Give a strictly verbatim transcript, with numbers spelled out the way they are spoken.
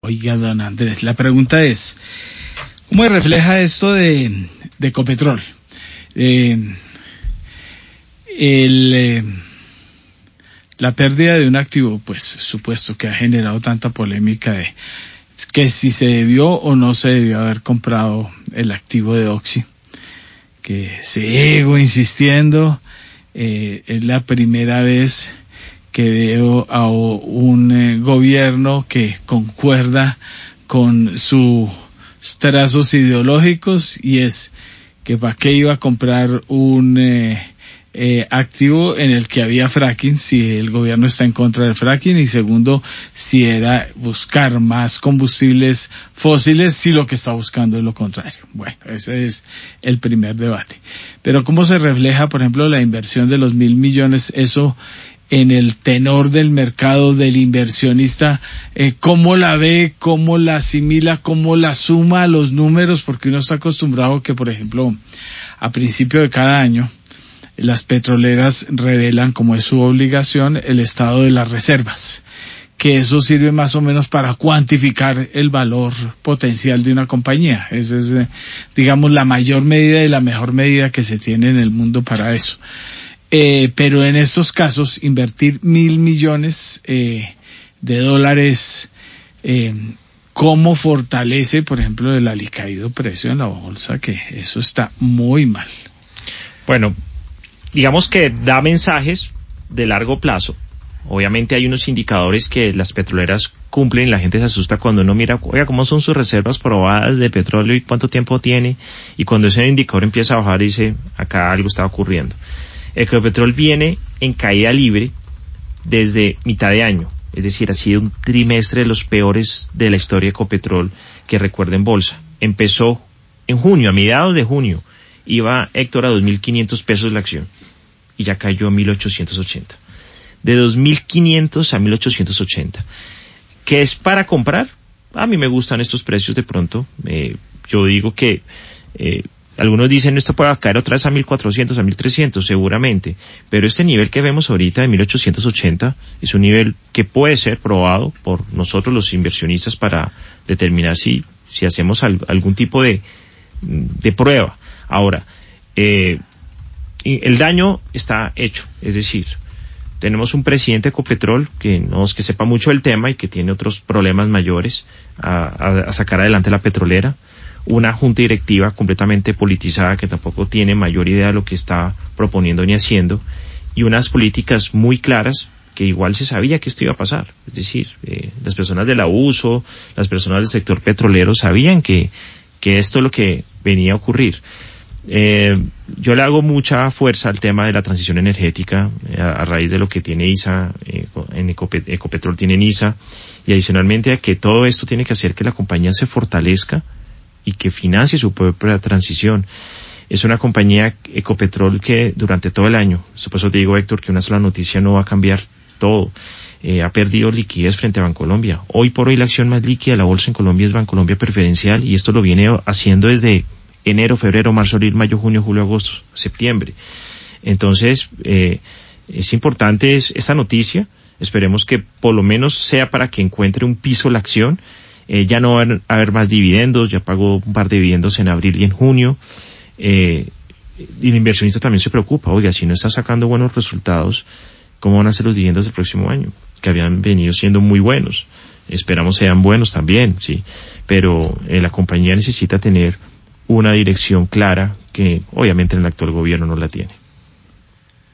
Oiga, don Andrés, la pregunta es, ¿cómo refleja esto de, de Ecopetrol? Eh, el, eh, la pérdida de un activo, pues supuesto que ha generado tanta polémica de que si se debió o no se debió haber comprado el activo de Oxy, que sigo insistiendo, eh, es la primera vez que veo a un eh, gobierno que concuerda con sus trazos ideológicos, y es que para qué iba a comprar un eh, eh, activo en el que había fracking si el gobierno está en contra del fracking, y segundo, si era buscar más combustibles fósiles si lo que está buscando es lo contrario. Bueno, ese es el primer debate. Pero ¿cómo se refleja, por ejemplo, la inversión de los mil millones? Eso en el tenor del mercado del inversionista, eh, cómo la ve, cómo la asimila, cómo la suma a los números, porque uno está acostumbrado que, por ejemplo, a principio de cada año, las petroleras revelan, como es su obligación, el estado de las reservas, que eso sirve más o menos para cuantificar el valor potencial de una compañía. Esa es, eh, digamos, la mayor medida y la mejor medida que se tiene en el mundo para eso. Eh, pero en estos casos, invertir mil millones eh, de dólares, eh, ¿cómo fortalece, por ejemplo, el alicaído precio en la bolsa? Que eso está muy mal. Bueno, digamos que da mensajes de largo plazo. Obviamente hay unos indicadores que las petroleras cumplen y la gente se asusta cuando uno mira, oiga, cómo son sus reservas probadas de petróleo y cuánto tiempo tiene, y cuando ese indicador empieza a bajar dice, acá algo está ocurriendo. Ecopetrol viene en caída libre desde mitad de año, es decir, ha sido un trimestre de los peores de la historia de Ecopetrol que recuerda en bolsa. Empezó en junio, a mediados de junio, iba Héctor a dos mil quinientos pesos la acción y ya cayó a mil ochocientos ochenta. De dos mil quinientos a mil ochocientos ochenta. ¿Qué es para comprar? A mí me gustan estos precios de pronto. Eh, yo digo que eh, algunos dicen esto puede caer otra vez a mil cuatrocientos, a mil trescientos, seguramente, pero este nivel que vemos ahorita de mil ochocientos ochenta es un nivel que puede ser probado por nosotros los inversionistas para determinar si, si hacemos al, algún tipo de, de prueba. Ahora, eh, el daño está hecho, es decir, tenemos un presidente de Ecopetrol que no es que sepa mucho del tema y que tiene otros problemas mayores a, a, a sacar adelante la petrolera. Una junta directiva completamente politizada que tampoco tiene mayor idea de lo que está proponiendo ni haciendo, y unas políticas muy claras que igual se sabía que esto iba a pasar. Es decir, eh, las personas del abuso, las personas del sector petrolero sabían que, que esto es lo que venía a ocurrir. Eh, yo le hago mucha fuerza al tema de la transición energética, eh, a, a raíz de lo que tiene I S A, eh, en Ecopet- Ecopetrol tiene I S A, y adicionalmente a que todo esto tiene que hacer que la compañía se fortalezca y que financie su propia transición. Es una compañía, Ecopetrol, que durante todo el año, por eso te digo, Héctor, que una sola noticia no va a cambiar todo, eh, ha perdido liquidez frente a Bancolombia. Hoy por hoy la acción más líquida de la bolsa en Colombia es Bancolombia Preferencial, y esto lo viene haciendo desde enero, febrero, marzo, abril, mayo, junio, julio, agosto, septiembre. Entonces, eh, es importante es, esta noticia. Esperemos que por lo menos sea para que encuentre un piso la acción. Eh, ya no va a haber más dividendos, ya pagó un par de dividendos en abril y en junio. Eh, y el inversionista también se preocupa, oiga, si no está sacando buenos resultados, ¿cómo van a ser los dividendos del próximo año? Que habían venido siendo muy buenos. Esperamos sean buenos también, sí. Pero eh, la compañía necesita tener una dirección clara que obviamente en el actual gobierno no la tiene.